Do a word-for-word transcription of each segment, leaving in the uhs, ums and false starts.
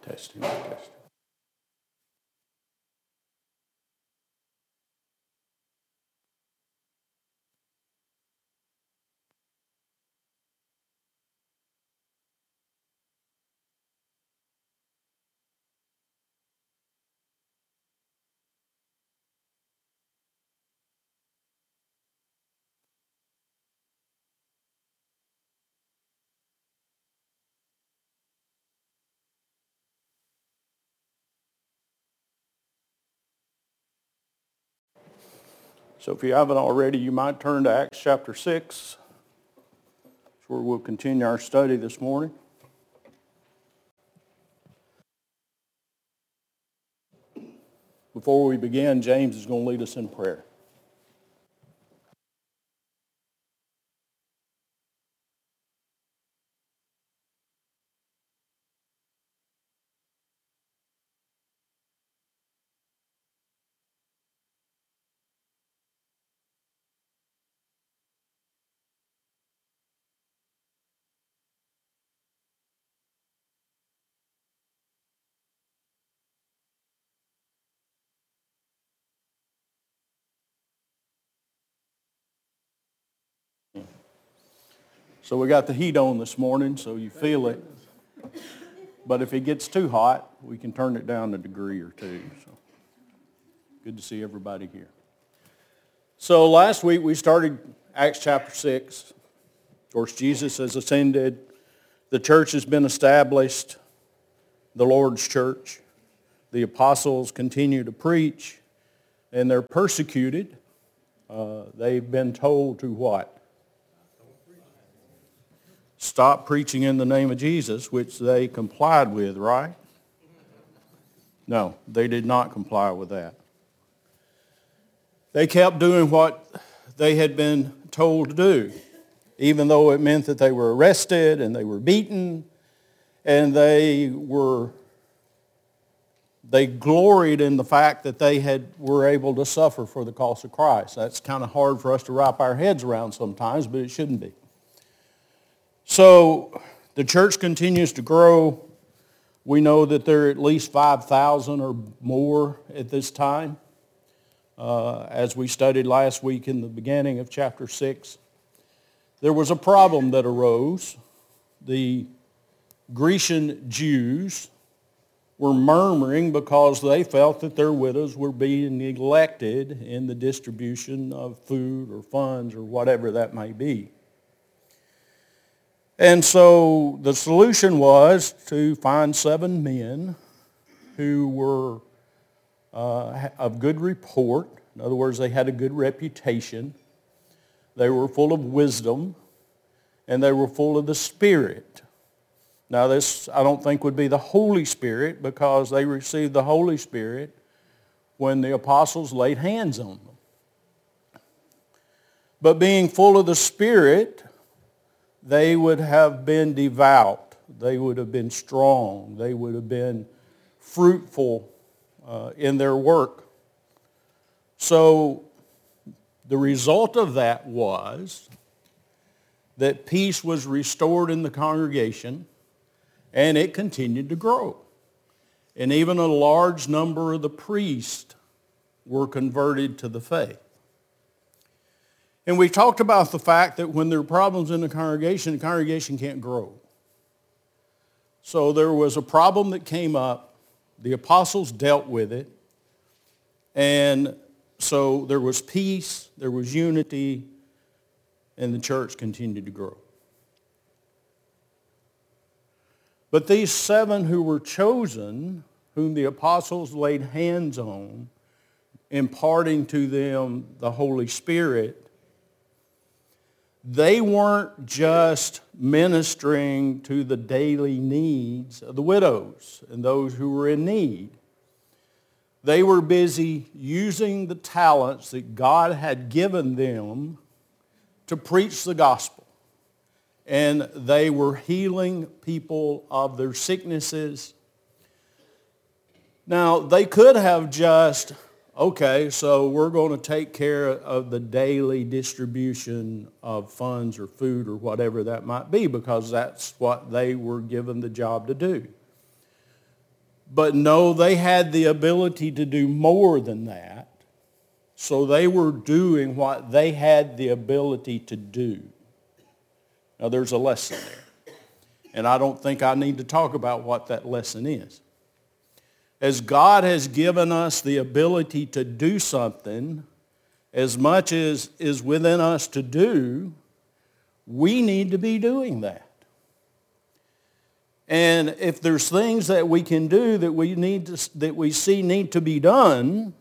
Testing, testing. So if you haven't already, you might turn to Acts chapter six. That's where we'll continue our study this morning. Before we begin, James is going to lead us in prayer. So we got the heat on this morning, so you feel it. But if it gets too hot, we can turn it down a degree or two. So good to see everybody here. So last week we started Acts chapter six. Of course, Jesus has ascended. The church has been established, the Lord's church. The apostles continue to preach, and they're persecuted. Uh, they've been told to what? Stop preaching in the name of Jesus, which they complied with, right? No, they did not comply with that. They kept doing what they had been told to do, even though it meant that they were arrested and they were beaten, and they were they gloried in the fact that they had were able to suffer for the cause of Christ. That's kind of hard for us to wrap our heads around sometimes, but it shouldn't be. So the church continues to grow. We know that there are at least five thousand or more at this time. Uh, as we studied last week in the beginning of chapter six, there was a problem that arose. The Grecian Jews were murmuring because they felt that their widows were being neglected in the distribution of food or funds or whatever that may be. And so the solution was to find seven men who were uh, of good report. In other words, they had a good reputation. They were full of wisdom, and they were full of the Spirit. Now this, I don't think, would be the Holy Spirit, because they received the Holy Spirit when the apostles laid hands on them. But being full of the Spirit, they would have been devout. They would have been strong. They would have been fruitful uh, in their work. So the result of that was that peace was restored in the congregation, and it continued to grow. And even a large number of the priests were converted to the faith. And we talked about the fact that when there are problems in the congregation, the congregation can't grow. So there was a problem that came up. The apostles dealt with it. And so there was peace, there was unity, and the church continued to grow. But these seven who were chosen, whom the apostles laid hands on, imparting to them the Holy Spirit, they weren't just ministering to the daily needs of the widows and those who were in need. They were busy using the talents that God had given them to preach the gospel. And they were healing people of their sicknesses. Now, they could have just, okay, so we're going to take care of the daily distribution of funds or food or whatever that might be, because that's what they were given the job to do. But no, they had the ability to do more than that. So they were doing what they had the ability to do. Now there's a lesson there. And I don't think I need to talk about what that lesson is. As God has given us the ability to do something, as much as is within us to do, we need to be doing that. And if there's things that we can do that we need to, that we see need to be done,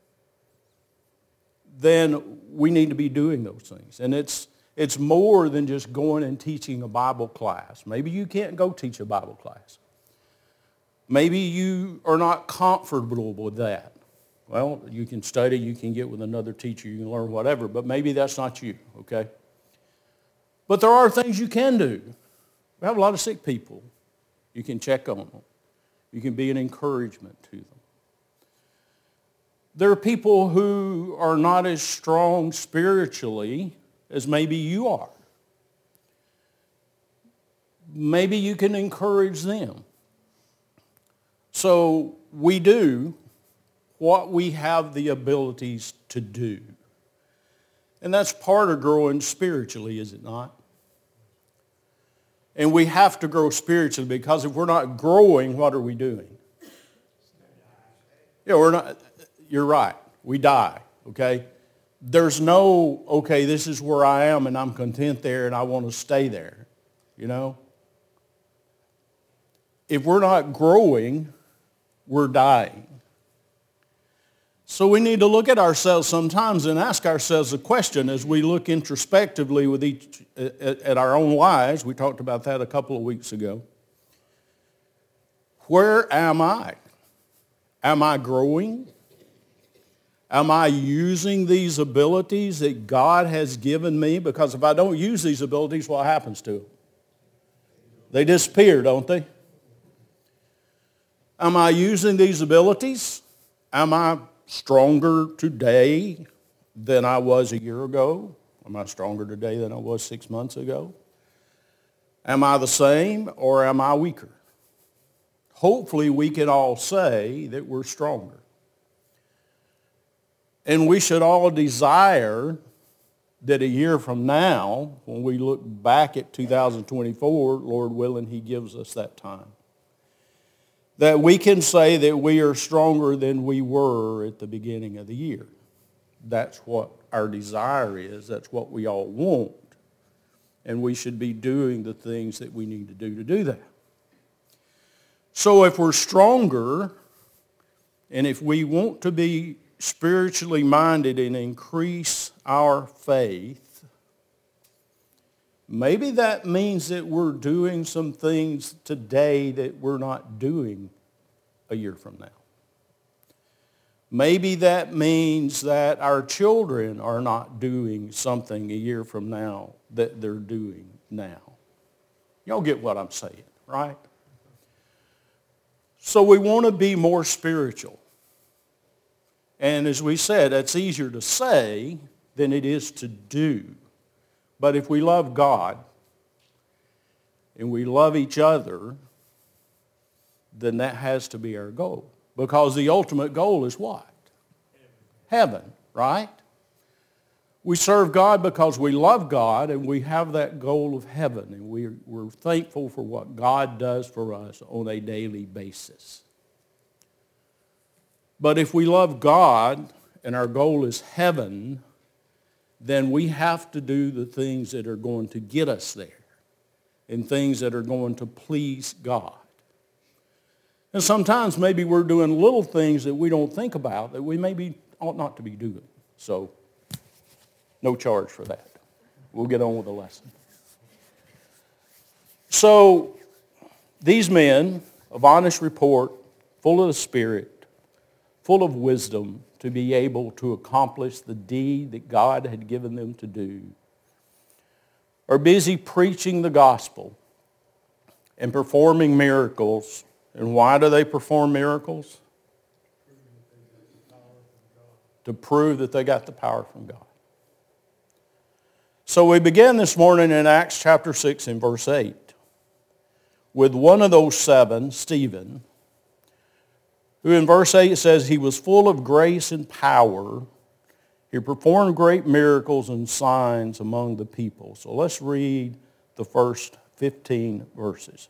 then we need to be doing those things. And it's it's more than just going and teaching a Bible class. Maybe you can't go teach a Bible class. Maybe you are not comfortable with that. Well, you can study, you can get with another teacher, you can learn whatever, but maybe that's not you, okay? But there are things you can do. We have a lot of sick people. You can check on them. You can be an encouragement to them. There are people who are not as strong spiritually as maybe you are. Maybe you can encourage them. So we do what we have the abilities to do. And that's part of growing spiritually, is it not? And we have to grow spiritually, because if we're not growing, what are we doing? Yeah, we're not, you're right. We die, okay? There's no, okay, this is where I am and I'm content there and I want to stay there, you know? If we're not growing, we're dying. So we need to look at ourselves sometimes and ask ourselves a question as we look introspectively with each, at, at our own lives. We talked about that a couple of weeks ago. Where am I? Am I growing? Am I using these abilities that God has given me? Because if I don't use these abilities, what happens to them? They disappear, don't they? Am I using these abilities? Am I stronger today than I was a year ago? Am I stronger today than I was six months ago? Am I the same or am I weaker? Hopefully we can all say that we're stronger. And we should all desire that a year from now, when we look back at two thousand twenty-four, Lord willing, he gives us that time, that we can say that we are stronger than we were at the beginning of the year. That's what our desire is. That's what we all want. And we should be doing the things that we need to do to do that. So if we're stronger, and if we want to be spiritually minded and increase our faith, maybe that means that we're doing some things today that we're not doing a year from now. Maybe that means that our children are not doing something a year from now that they're doing now. Y'all get what I'm saying, right? So we want to be more spiritual. And as we said, that's easier to say than it is to do. But if we love God and we love each other, then that has to be our goal. Because the ultimate goal is what? Heaven, right? We serve God because we love God and we have that goal of heaven. And we're, we're thankful for what God does for us on a daily basis. But if we love God and our goal is heaven, then we have to do the things that are going to get us there and things that are going to please God. And sometimes maybe we're doing little things that we don't think about that we maybe ought not to be doing. So, no charge for that. We'll get on with the lesson. So, these men of honest report, full of the Spirit, full of wisdom to be able to accomplish the deed that God had given them to do, are busy preaching the gospel and performing miracles. And why do they perform miracles? To prove that they got the power from God. So we begin this morning in Acts chapter six and verse eight with one of those seven, Stephen, who in verse eight says he was full of grace and power. He performed great miracles and signs among the people. So let's read the first fifteen verses,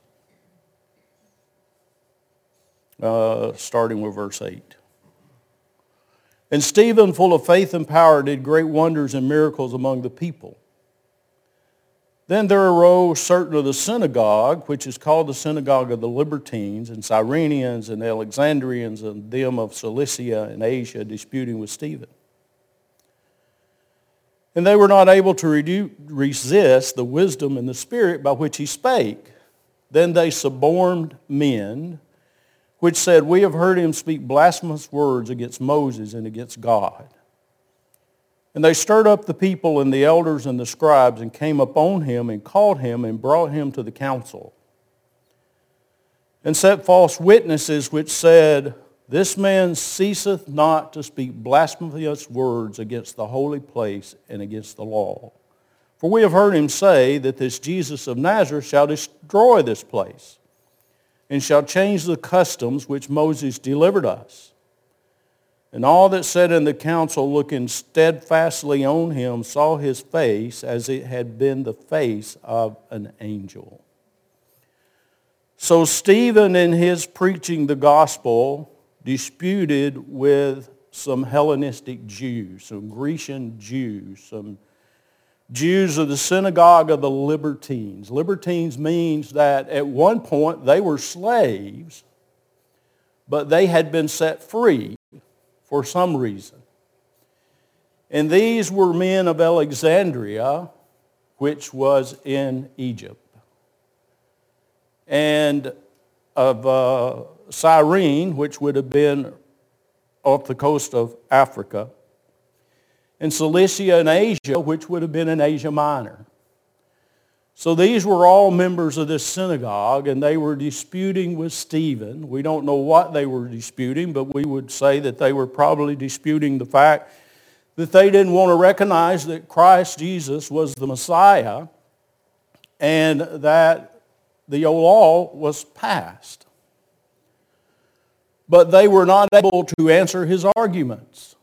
uh, starting with verse eight. And Stephen, full of faith and power, did great wonders and miracles among the people. Then there arose certain of the synagogue, which is called the synagogue of the Libertines, and Cyrenians, and Alexandrians, and them of Cilicia and Asia, disputing with Stephen. And they were not able to redu- resist the wisdom and the spirit by which he spake. Then they suborned men, which said, We have heard him speak blasphemous words against Moses and against God. And they stirred up the people and the elders and the scribes, and came upon him and called him and brought him to the council, and set false witnesses, which said, This man ceaseth not to speak blasphemous words against the holy place and against the law. For we have heard him say that this Jesus of Nazareth shall destroy this place, and shall change the customs which Moses delivered us. And all that sat in the council, looking steadfastly on him, saw his face as it had been the face of an angel. So Stephen, in his preaching the gospel, disputed with some Hellenistic Jews, some Grecian Jews, some Jews of the synagogue of the Libertines. Libertines means that at one point they were slaves, but they had been set free for some reason. And these were men of Alexandria, which was in Egypt, and of uh, Cyrene, which would have been off the coast of Africa, and Cilicia and Asia, which would have been in Asia Minor. So these were all members of this synagogue, and they were disputing with Stephen. We don't know what they were disputing, but we would say that they were probably disputing the fact that they didn't want to recognize that Christ Jesus was the Messiah and that the old law was passed. But they were not able to answer his arguments.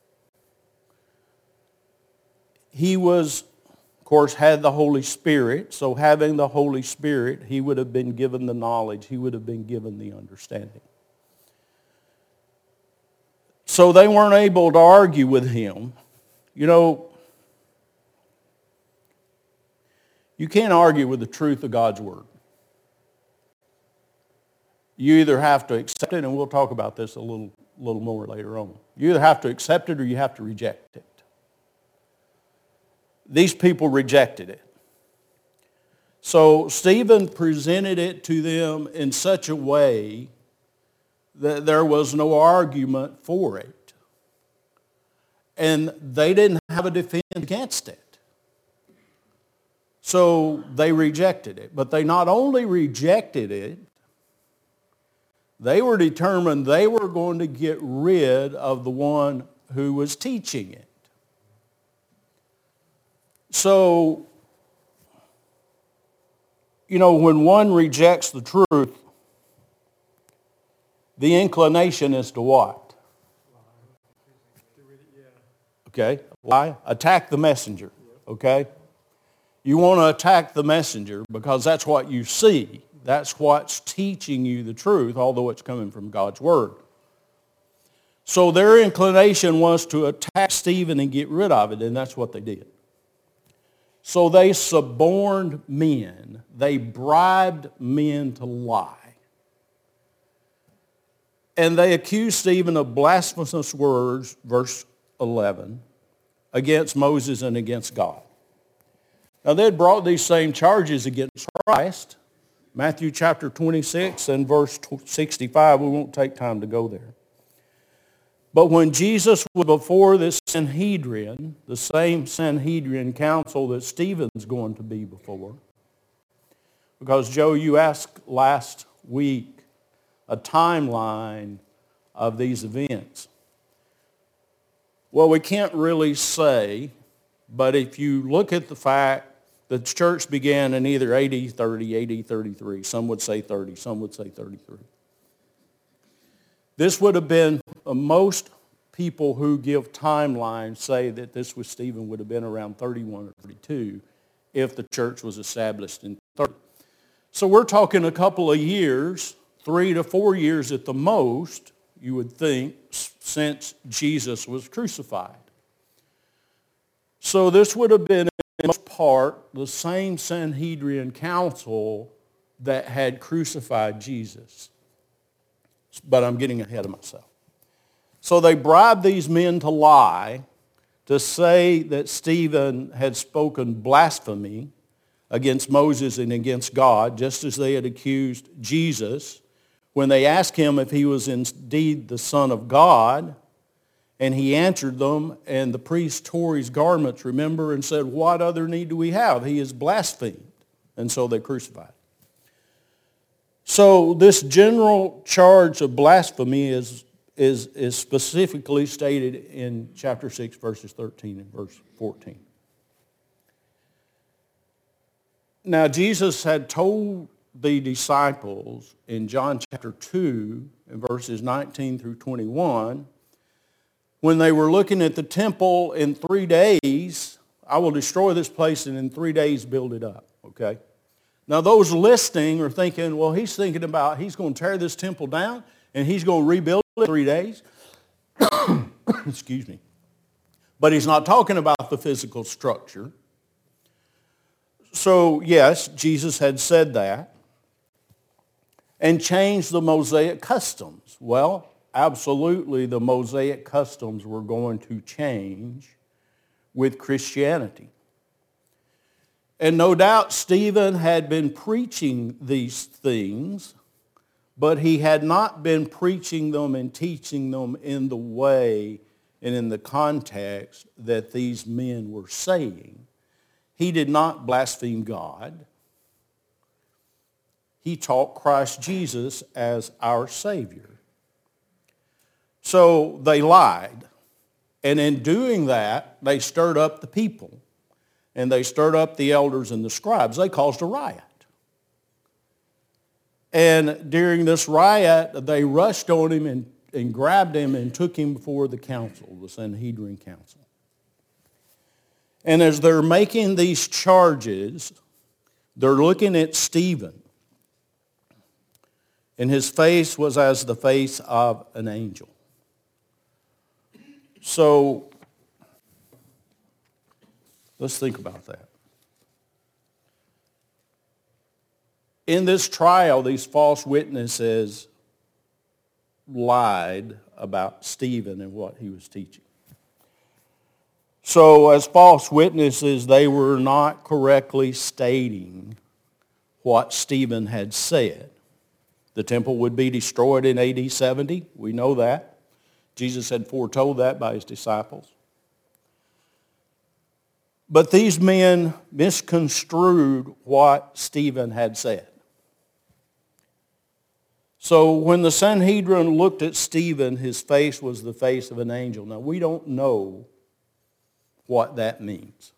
He was, of course, had the Holy Spirit, so having the Holy Spirit, he would have been given the knowledge, he would have been given the understanding. So they weren't able to argue with him. You know, you can't argue with the truth of God's Word. You either have to accept it, and we'll talk about this a little, little more later on. You either have to accept it or you have to reject it. These people rejected it. So Stephen presented it to them in such a way that there was no argument for it. And they didn't have a defense against it. So they rejected it. But they not only rejected it, they were determined they were going to get rid of the one who was teaching it. So, you know, when one rejects the truth, the inclination is to what? Okay, lie. Attack the messenger, okay? You want to attack the messenger because that's what you see. That's what's teaching you the truth, although it's coming from God's Word. So their inclination was to attack Stephen and get rid of it, and that's what they did. So they suborned men. They bribed men to lie. And they accused Stephen of blasphemous words, verse eleven, against Moses and against God. Now they had brought these same charges against Christ. Matthew chapter twenty-six and verse sixty-five, we won't take time to go there. But when Jesus was before this Sanhedrin, the same Sanhedrin council that Stephen's going to be before, because Joe, you asked last week a timeline of these events. Well, we can't really say, but if you look at the fact the church began in either A D thirty, A D thirty-three. Some would say thirty, some would say thirty-three. This would have been, uh, most people who give timelines say that this was Stephen would have been around thirty-one or thirty-two if the church was established in thirty. So we're talking a couple of years, three to four years at the most, you would think, since Jesus was crucified. So this would have been, in most part, the same Sanhedrin council that had crucified Jesus. But I'm getting ahead of myself. So they bribed these men to lie, to say that Stephen had spoken blasphemy against Moses and against God, just as they had accused Jesus when they asked him if he was indeed the Son of God. And he answered them, and the priest tore his garments, remember, and said, "What other need do we have? He is blasphemed." And so they crucified him. So this general charge of blasphemy is, is, is specifically stated in chapter six, verses thirteen and verse fourteen. Now, Jesus had told the disciples in John chapter two, in verses nineteen through twenty-one, when they were looking at the temple in three days, I will destroy this place and in three days build it up, okay? Now those listening are thinking, well, he's thinking about he's going to tear this temple down and he's going to rebuild it in three days. Excuse me. But he's not talking about the physical structure. So yes, Jesus had said that and changed the Mosaic customs. Well, absolutely, the Mosaic customs were going to change with Christianity. And no doubt Stephen had been preaching these things, but he had not been preaching them and teaching them in the way and in the context that these men were saying. He did not blaspheme God. He taught Christ Jesus as our Savior. So they lied. And in doing that, they stirred up the people. And they stirred up the elders and the scribes. They caused a riot. And during this riot, they rushed on him and, and grabbed him and took him before the council, the Sanhedrin council. And as they're making these charges, they're looking at Stephen. And his face was as the face of an angel. So let's think about that. In this trial, these false witnesses lied about Stephen and what he was teaching. So as false witnesses, they were not correctly stating what Stephen had said. The temple would be destroyed in A D seventy. We know that. Jesus had foretold that by his disciples. But these men misconstrued what Stephen had said. So when the Sanhedrin looked at Stephen, his face was the face of an angel. Now, we don't know what that means.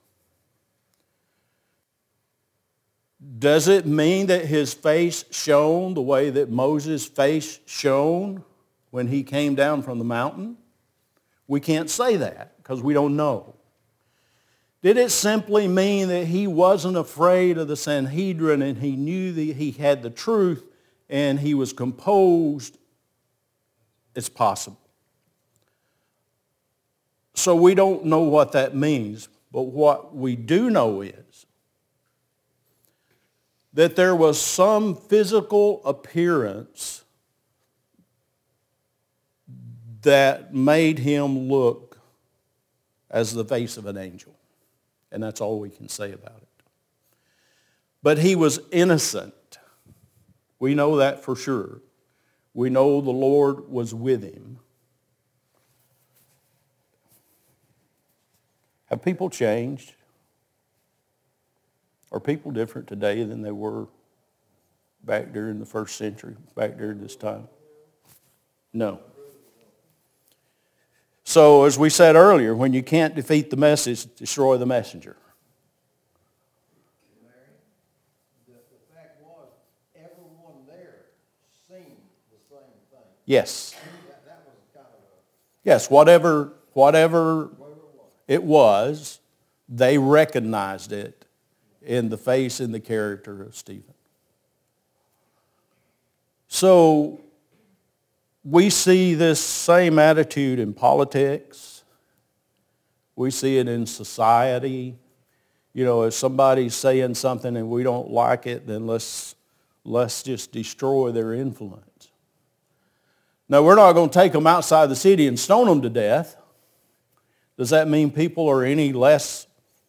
Does it mean that his face shone the way that Moses' face shone when he came down from the mountain? We can't say that because we don't know. Did it simply mean that he wasn't afraid of the Sanhedrin and he knew that he had the truth and he was composed? It's possible. So we don't know what that means, but what we do know is that there was some physical appearance that made him look as the face of an angel. And that's all we can say about it. But he was innocent. We know that for sure. We know the Lord was with him. Have people changed? Are people different today than they were back during the first century, back during this time? No. So as we said earlier, when you can't defeat the message, destroy the messenger. Mary, the, the fact was, everyone there seen the same thing. Yes. Yes, whatever, whatever it was, they recognized it in the face and the character of Stephen. So we see this same attitude in politics. We see it in society. You know, if somebody's saying something and we don't like it, then let's, let's just destroy their influence. Now, we're not going to take them outside the city and stone them to death. Does that mean people are any less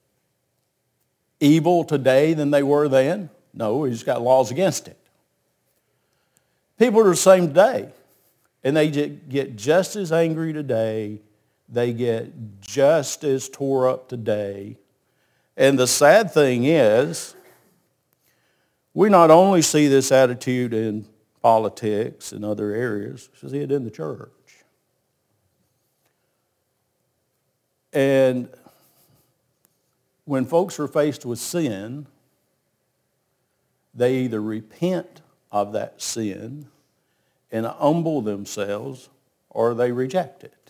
evil today than they were then? No, he's got laws against it. People are the same today, and they get just as angry today. They get just as tore up today. And the sad thing is, we not only see this attitude in politics and other areas, we see it in the church. And when folks are faced with sin, they either repent of that sin and humble themselves, or they reject it.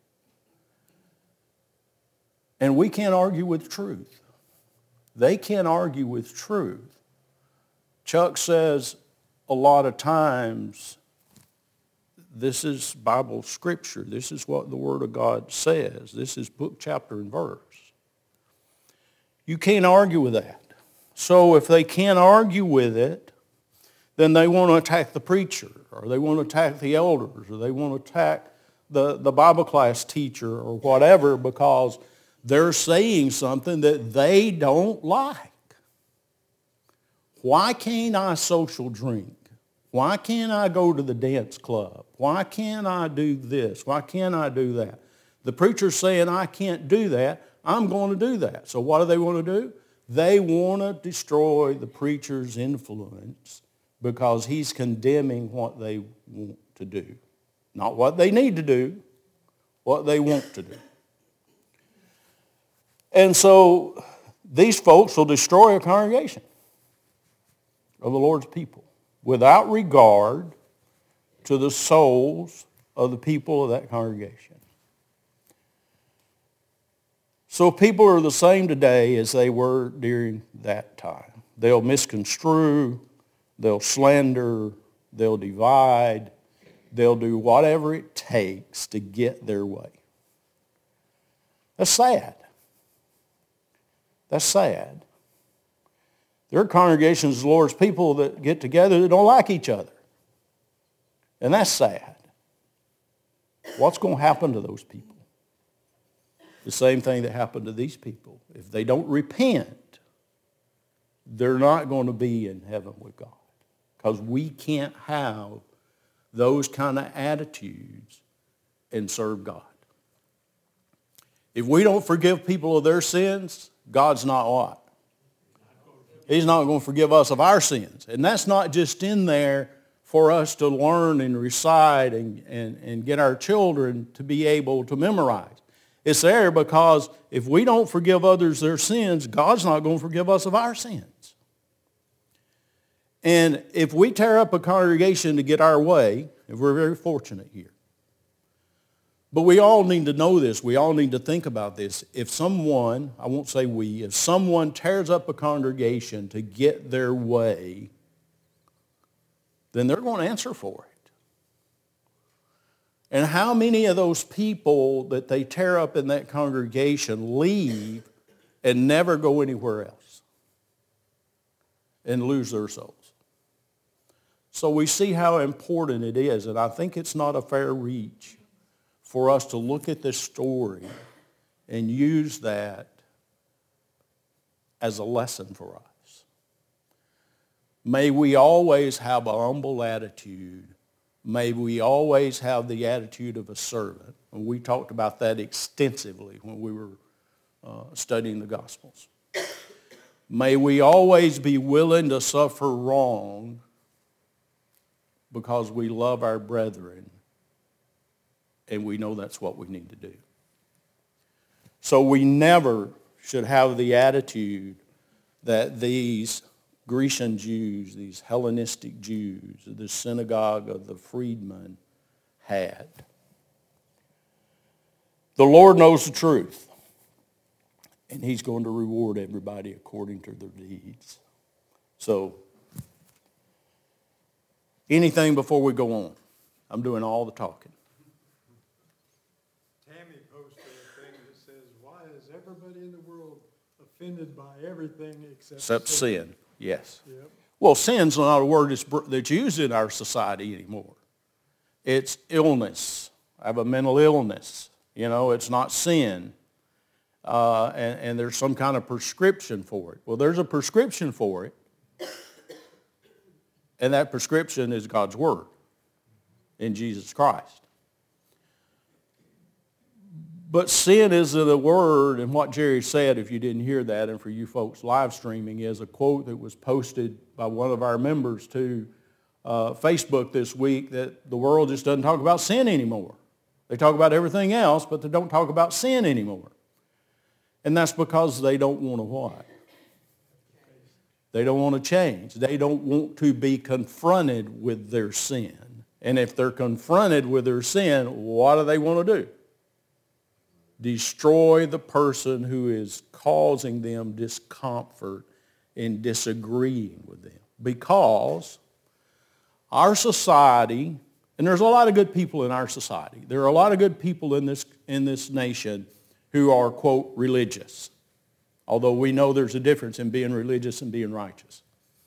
And we can't argue with truth. They can't argue with truth. Chuck says a lot of times, this is Bible scripture. This is what the Word of God says. This is book, chapter, and verse. You can't argue with that. So if they can't argue with it, then they want to attack the preacher, or they want to attack the elders, or they want to attack the, the Bible class teacher, or whatever, because they're saying something that they don't like. Why can't I social drink? Why can't I go to the dance club? Why can't I do this? Why can't I do that? The preacher's saying I can't do that. I'm going to do that. So what do they want to do? They want to destroy the preacher's influence because he's condemning what they want to do. Not what they need to do, what they want to do. And so these folks will destroy a congregation of the Lord's people without regard to the souls of the people of that congregation. So people are the same today as they were during that time. They'll misconstrue, they'll slander, they'll divide, they'll do whatever it takes to get their way. That's sad. That's sad. There are congregations of the Lord's people that get together that don't like each other. And that's sad. What's going to happen to those people? The same thing that happened to these people. If they don't repent, they're not going to be in heaven with God. Because we can't have those kind of attitudes and serve God. If we don't forgive people of their sins, God's not what? He's not going to forgive us of our sins. And that's not just in there for us to learn and recite and, and, and get our children to be able to memorize. It's there because if we don't forgive others their sins, God's not going to forgive us of our sins. And if we tear up a congregation to get our way, and we're very fortunate here, but we all need to know this. We all need to think about this. If someone, I won't say we, if someone tears up a congregation to get their way, then they're going to answer for it. And how many of those people that they tear up in that congregation leave and never go anywhere else and lose their souls? So we see how important it is, and I think it's not a fair reach for us to look at this story and use that as a lesson for us. May we always have a humble attitude. May we always have the attitude of a servant. And we talked about that extensively when we were uh, studying the Gospels. May we always be willing to suffer wrong because we love our brethren. And we know that's what we need to do. So we never should have the attitude that these Grecian Jews, these Hellenistic Jews, the synagogue of the freedmen had. The Lord knows the truth, and he's going to reward everybody according to their deeds. So, anything before we go on? I'm doing all the talking. Tammy posted a thing that says, why is everybody in the world offended by everything except, Except sin. sin? Yes. Yep. Well, sin's not a word that's, that's used in our society anymore. It's illness. I have a mental illness. You know, it's not sin. Uh, and, and there's some kind of prescription for it. Well, there's a prescription for it. And that prescription is God's Word in Jesus Christ. But sin isn't a word, and what Jerry said, if you didn't hear that, and for you folks live streaming, is a quote that was posted by one of our members to uh, Facebook this week, that the world just doesn't talk about sin anymore. They talk about everything else, but they don't talk about sin anymore. And that's because they don't want to what? They don't want to change. They don't want to be confronted with their sin. And if they're confronted with their sin, what do they want to do? Destroy the person who is causing them discomfort and disagreeing with them. Because our society, and there's a lot of good people in our society. There are a lot of good people in this, in this nation who are, quote, religious. Although we know there's a difference in being religious and being righteous.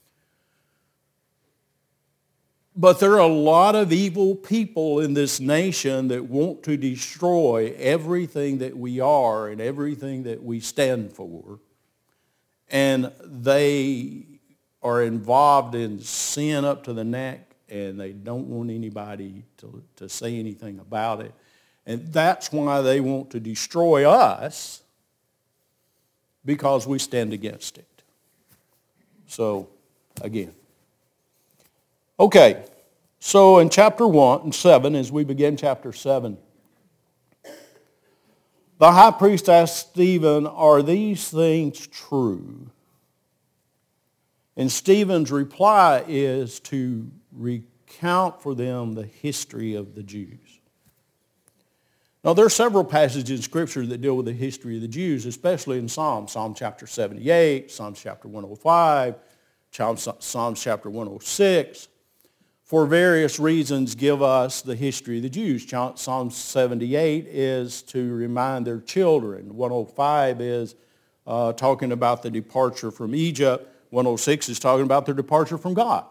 But there are a lot of evil people in this nation that want to destroy everything that we are and everything that we stand for. And they are involved in sin up to the neck, and they don't want anybody to, to say anything about it. And that's why they want to destroy us, because we stand against it. So, again. Okay, so in chapter one and seven, as we begin chapter seven, the high priest asked Stephen, are these things true? And Stephen's reply is to recount for them the history of the Jews. Now, there are several passages in Scripture that deal with the history of the Jews, especially in Psalms. Psalm chapter seventy-eight, Psalms chapter one oh five, Psalms chapter one oh six, for various reasons give us the history of the Jews. Psalm seventy-eight is to remind their children. one oh five is uh, talking about the departure from Egypt. one oh six is talking about their departure from God.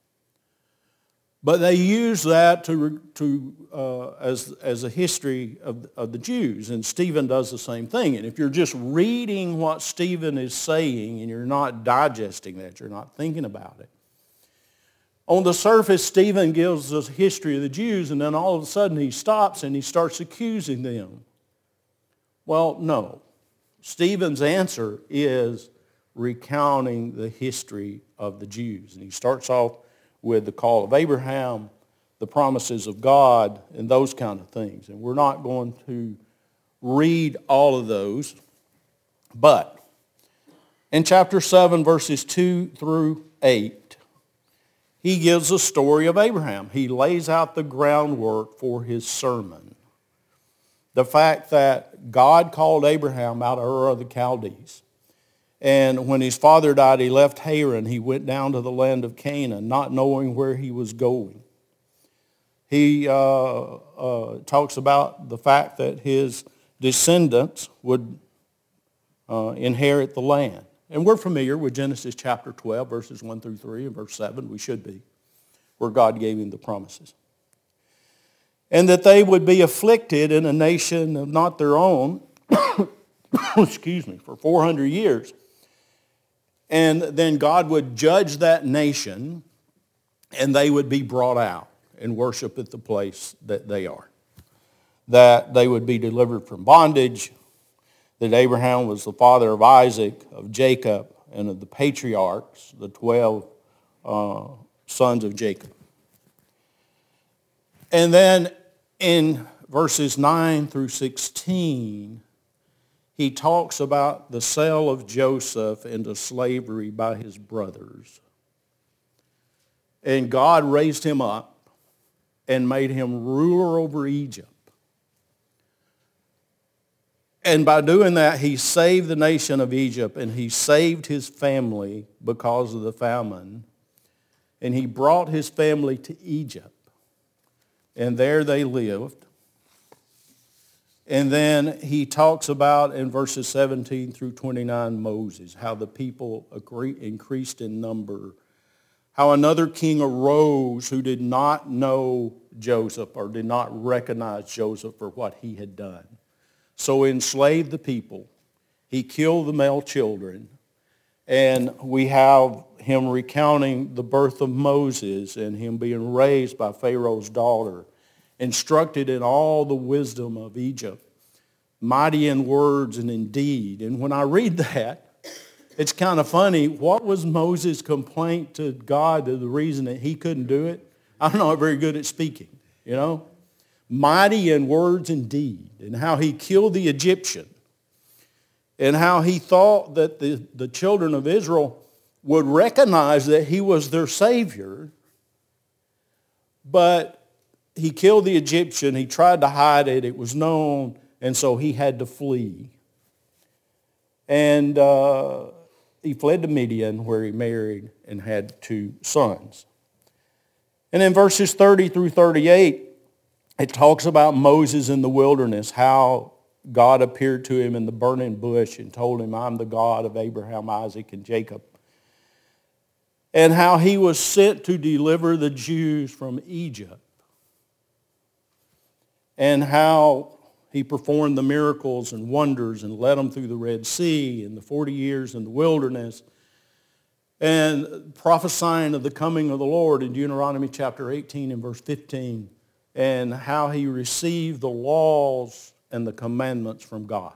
But they use that to, to uh, as, as a history of, of the Jews. And Stephen does the same thing. And if you're just reading what Stephen is saying and you're not digesting that, you're not thinking about it, on the surface, Stephen gives us a history of the Jews, and then all of a sudden he stops and he starts accusing them. Well, no. Stephen's answer is recounting the history of the Jews. And he starts off with the call of Abraham, the promises of God, and those kind of things. And we're not going to read all of those. But in chapter seven, verses two through eight, he gives a story of Abraham. He lays out the groundwork for his sermon. The fact that God called Abraham out of Ur of the Chaldees. And when his father died, he left Haran. He went down to the land of Canaan, not knowing where he was going. He uh, uh, talks about the fact that his descendants would uh, inherit the land. And we're familiar with Genesis chapter twelve, verses one through three, and verse seven, we should be, where God gave him the promises. And that they would be afflicted in a nation of not their own, excuse me, for four hundred years. And then God would judge that nation, and they would be brought out and worship at the place that they are. That they would be delivered from bondage, that Abraham was the father of Isaac, of Jacob, and of the patriarchs, the twelve uh, sons of Jacob. And then in verses nine through sixteen, he talks about the sale of Joseph into slavery by his brothers. And God raised him up and made him ruler over Egypt. And by doing that, he saved the nation of Egypt, and he saved his family because of the famine. And he brought his family to Egypt, and there they lived. And then he talks about in verses seventeen through twenty-nine Moses, how the people increased in number, how another king arose who did not know Joseph or did not recognize Joseph for what he had done. So he enslaved the people. He killed the male children. And we have him recounting the birth of Moses and him being raised by Pharaoh's daughter, instructed in all the wisdom of Egypt, mighty in words and in deed. And when I read that, it's kind of funny. What was Moses' complaint to God, to the reason that he couldn't do it? I'm not very good at speaking, you know? Mighty in words and deed, and how he killed the Egyptian, and how he thought that the, the children of Israel would recognize that he was their Savior, but he killed the Egyptian. He tried to hide it. It was known, and so he had to flee. And uh, he fled to Midian, where he married and had two sons. And in verses thirty through thirty-eight, it talks about Moses in the wilderness, how God appeared to him in the burning bush and told him, I'm the God of Abraham, Isaac, and Jacob. And how he was sent to deliver the Jews from Egypt. And how he performed the miracles and wonders and led them through the Red Sea and the forty years in the wilderness. And prophesying of the coming of the Lord in Deuteronomy chapter eighteen and verse fifteen. And how he received the laws and the commandments from God.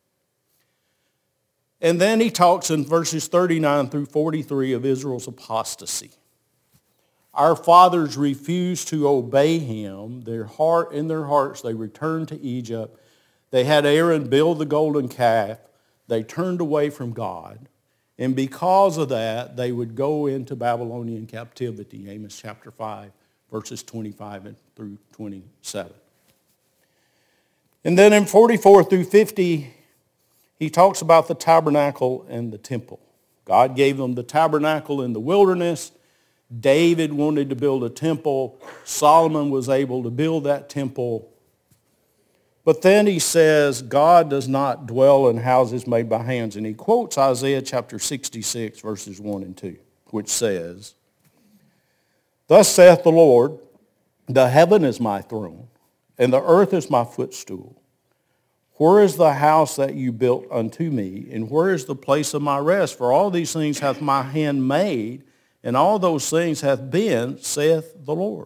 And then he talks in verses thirty-nine through forty-three of Israel's apostasy. Our fathers refused to obey him. Their heart, in their hearts, they returned to Egypt. They had Aaron build the golden calf. They turned away from God. And because of that, they would go into Babylonian captivity, Amos chapter five. Verses twenty-five through twenty-seven. And then in forty-four through fifty, he talks about the tabernacle and the temple. God gave them the tabernacle in the wilderness. David wanted to build a temple. Solomon was able to build that temple. But then he says, God does not dwell in houses made by hands. And he quotes Isaiah chapter sixty-six, verses one and two, which says, Thus saith the Lord, the heaven is my throne, and the earth is my footstool. Where is the house that you built unto me, and where is the place of my rest? For all these things hath my hand made, and all those things hath been, saith the Lord.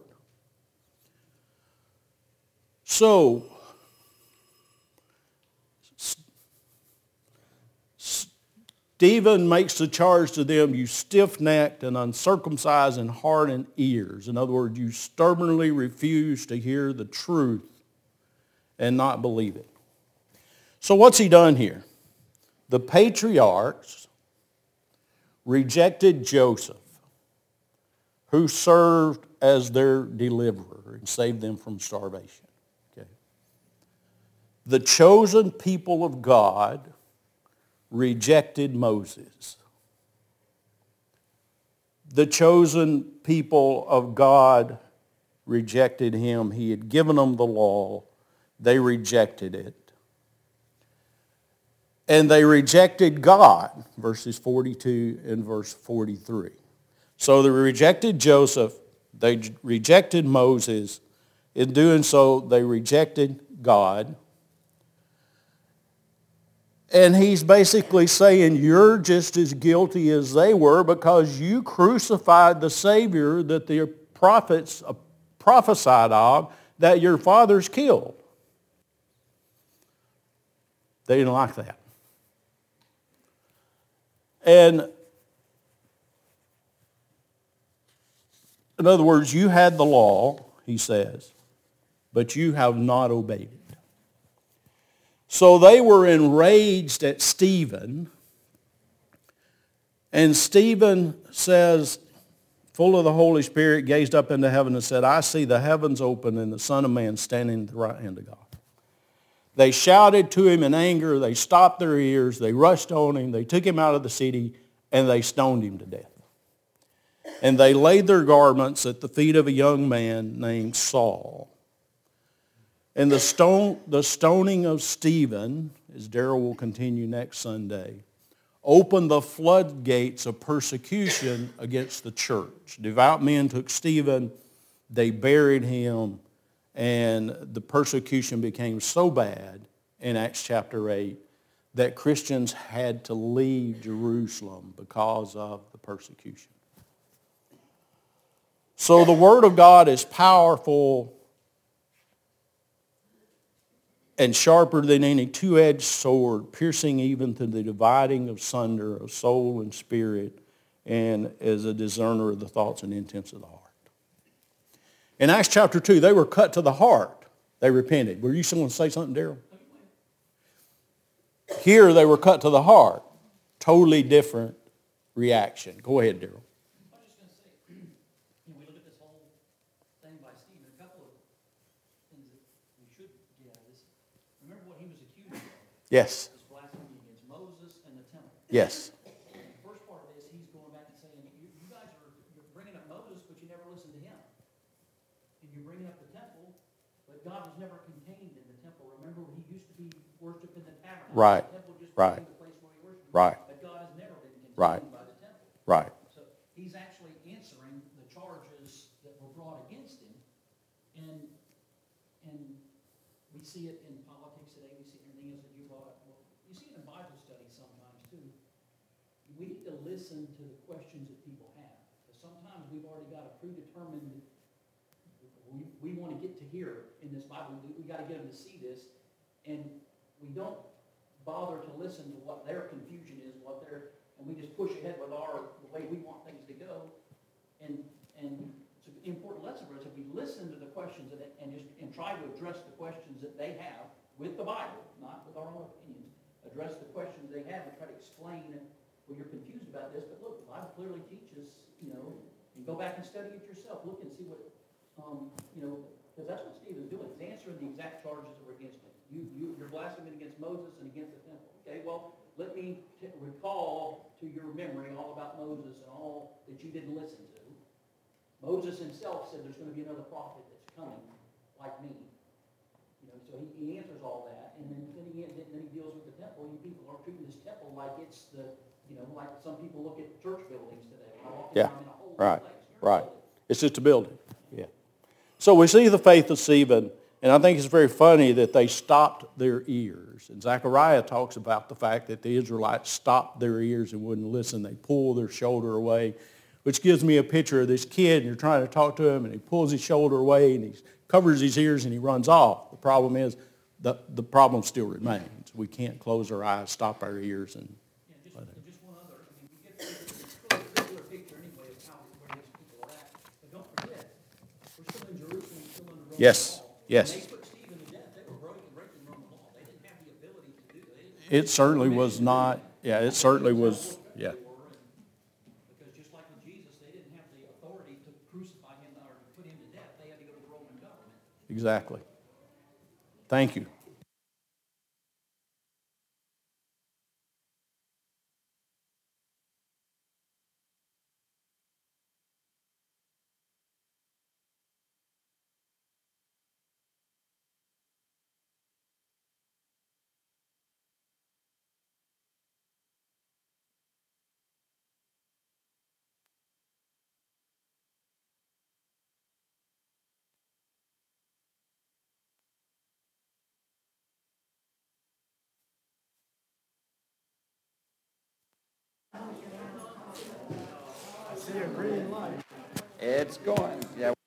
So, Stephen makes the charge to them, you stiff-necked and uncircumcised and hardened ears. In other words, you stubbornly refuse to hear the truth and not believe it. So what's he done here? The patriarchs rejected Joseph, who served as their deliverer and saved them from starvation. Okay. The chosen people of God rejected Moses. The chosen people of God rejected him. He had given them the law. They rejected it. And they rejected God, verses forty-two and verse forty-three. So they rejected Joseph. They rejected Moses. In doing so, they rejected God. And he's basically saying, you're just as guilty as they were because you crucified the Savior that the prophets prophesied of that your fathers killed. They didn't like that. And in other words, you had the law, he says, but you have not obeyed it. So they were enraged at Stephen, and Stephen says, full of the Holy Spirit, gazed up into heaven and said, I see the heavens open and the Son of Man standing at the right hand of God. They shouted to him in anger. They stopped their ears. They rushed on him. They took him out of the city, and they stoned him to death. And they laid their garments at the feet of a young man named Saul. And the, stone, the stoning of Stephen, as Darrell will continue next Sunday, opened the floodgates of persecution against the church. Devout men took Stephen, they buried him, and the persecution became so bad in Acts chapter eight that Christians had to leave Jerusalem because of the persecution. So the Word of God is powerful and sharper than any two-edged sword, piercing even to the dividing of sunder of soul and spirit, and as a discerner of the thoughts and intents of the heart. In Acts chapter two, they were cut to the heart. They repented. Were you someone to say something, Darrell? Here they were cut to the heart. Totally different reaction. Go ahead, Darrell. I was just going to say, you know, we look at this whole thing by Stephen, a couple of things that we should get out of this. Remember what he was accused of? Yes. His blasphemy against Moses and the temple. Yes. The first part of this, he's going back and saying, you, you guys are you're bringing up Moses, but you never listened to him. And you're bringing up the temple, but God was never contained in the temple. Remember, he used to be worshipped in the tabernacle. Right. The temple just Right. became the place where he worshiped. Right. But God has never been contained Right. by the temple. Right. So he's actually answering the charges that were brought against him. And and we see it in politics today. We see it in things that you brought up. Well, you see it in Bible studies sometimes too. We need to listen to the questions that people have. Because sometimes we've already got a predetermined, we, we want to get to here in this Bible. We, we got to get them to see this. And we don't bother to listen to what their confusion is, what their, and we just push ahead with our, the way we want things to go. And and it's an important lesson for us. If we listen to the questions and, and just and try to address the questions that they have with the Bible, not with our own opinions, address the questions they have and try to explain, well, you're confused about this, but look, the Bible clearly teaches, you know, and go back and study it yourself. Look and see what, um, you know, because that's what Stephen's doing. He's answering the exact charges that were against him. You, you, you're blaspheming against Moses and against the temple. Okay, well, let me t- recall to your memory all about Moses and all that you didn't listen to. Moses himself said there's going to be another prophet that's coming like me. You know, so he, he answers all that, and then, then, he, then he deals with the temple. You people are treating this temple like it's the, you know, like some people look at church buildings today. I walk Yeah. around in a whole Right. place. You're Right. building. It's just a building. Yeah. So we see the faith of Stephen, and I think it's very funny that they stopped their ears. And Zechariah talks about the fact that the Israelites stopped their ears and wouldn't listen. They pulled their shoulder away, which gives me a picture of this kid, and you're trying to talk to him, and he pulls his shoulder away, and he covers his ears, and he runs off. The problem is, the, the problem still remains. We can't close our eyes, stop our ears, and Yeah, just, and just one other. I mean, we get it's still a clear picture anyway of how where these people are at. But don't forget, we're still in Jerusalem, still under Roman Yes, law. yes. When they put Stephen to death, they were breaking, breaking Roman law. They didn't have the ability to do it. They didn't it certainly was not, yeah, it certainly was, yeah. Because just like with Jesus, they didn't have the authority to crucify him or to put him to death. They had to go to the Roman government. Exactly. Thank you. I see a green light. It's going. Yeah.